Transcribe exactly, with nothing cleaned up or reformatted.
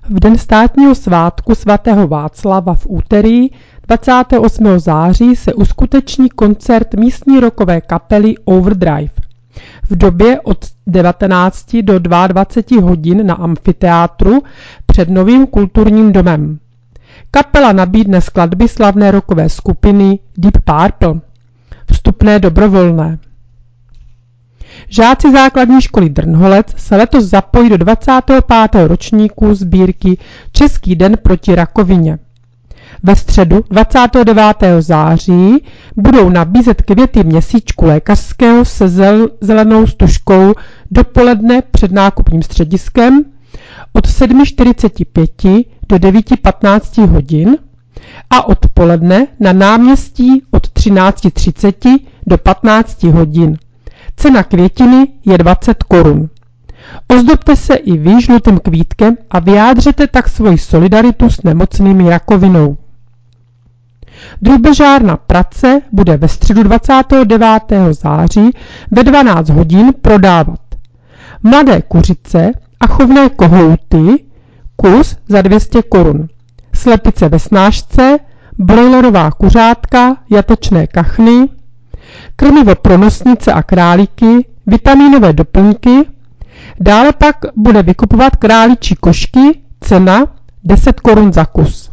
V den státního svátku svatého Václava v úterý dvacátého osmého září se uskuteční koncert místní rockové kapely Overdrive. V době od devatenácti do dvaceti dvou hodin na amfiteátru před novým kulturním domem. Kapela nabídne skladby slavné rockové skupiny Deep Purple. Vstupné dobrovolné. Žáci základní školy Drnholec se letos zapojí do dvacátého pátého ročníku sbírky Český den proti rakovině. Ve středu dvacátého devátého září budou nabízet květy měsíčku lékařského se zel- zelenou stužkou dopoledne před nákupním střediskem od sedm čtyřicet pět do devět patnáct hodin a odpoledne na náměstí od třináct třicet do patnáct hodin. Cena květiny je dvacet korun. Ozdobte se i vy žlutým kvítkem a vyjádřete tak svoji solidaritu s nemocnými rakovinou. Drubežárna Prace bude ve středu dvacátého devátého září ve dvanáct hodin prodávat mladé kuřice a chovné kohouty kus za dvě stě korun, slepice ve snášce, brojlerová kuřátka, jatečné kachny, krmivo pro nosnice a králíky, vitamínové doplňky. Dále pak bude vykupovat králičí košky, cena deset korun za kus.